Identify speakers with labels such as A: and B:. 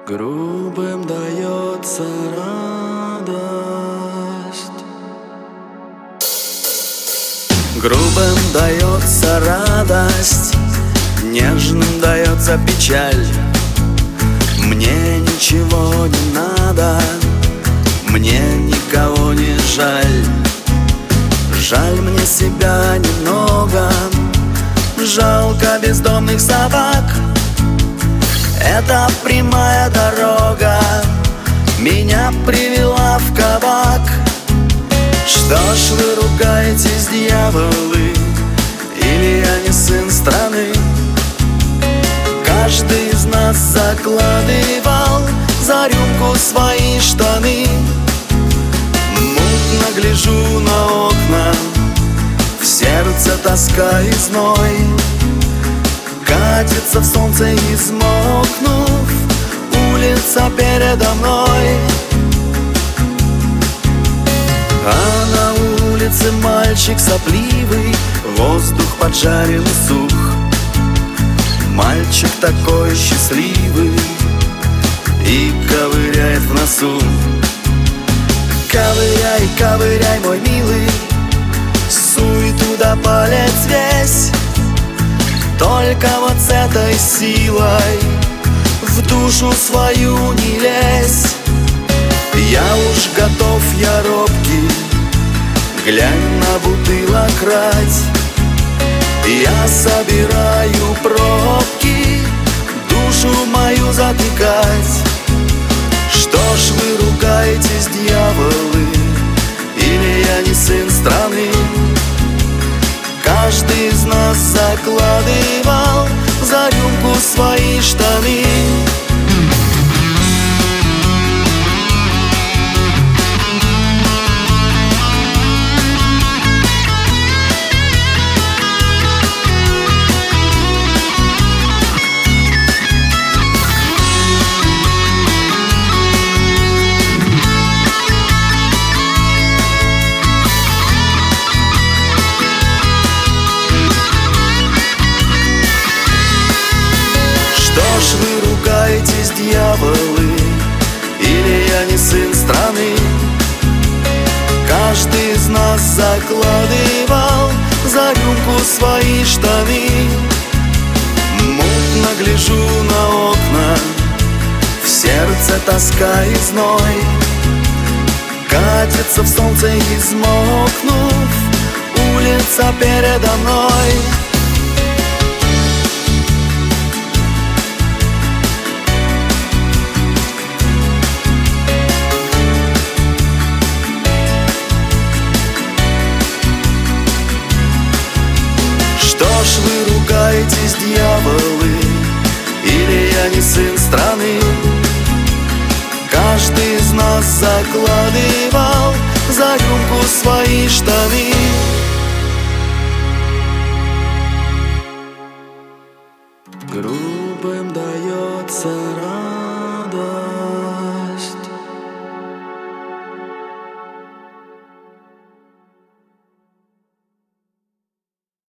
A: Грубым дается радость, грубым дается радость, нежным дается печаль. Мне ничего не надо, мне никого не жаль. Жаль мне себя немного, жалко бездомных собак. Эта прямая дорога меня привела в кабак. Что ж вы ругаетесь, дьяволы, или я не сын страны? Каждый из нас закладывал за рюмку свои штаны. Мутно гляжу на окна, в сердце тоска и зной. Катится в солнце, измокнув, улица передо мной. А на улице мальчик сопливый, воздух поджарен и сух. Мальчик такой счастливый и ковыряет в носу. Ковыряй, ковыряй, мой милый, суй туда палец весь. Только вот с этой силой в душу свою не лезь. Я уж готов, я робкий, глянь на бутылок рать. Я собираю пробки, душу мою затыкать. Что ж вы ругаетесь, дьяволы, или я не сын страны? Каждый из нас закладывал за рюмку свои штаны. Вы ругаетесь, дьяволы, или я не сын страны? Каждый из нас закладывал за рюмку свои штаны. Мутно гляжу на окна, в сердце тоска и зной. Катится в солнце, измокнув, улица передо мной. Что ж вы ругаетесь, дьяволы, или я не сын страны? Каждый из нас закладывал за рюмку свои штаны. Грубым дается радость.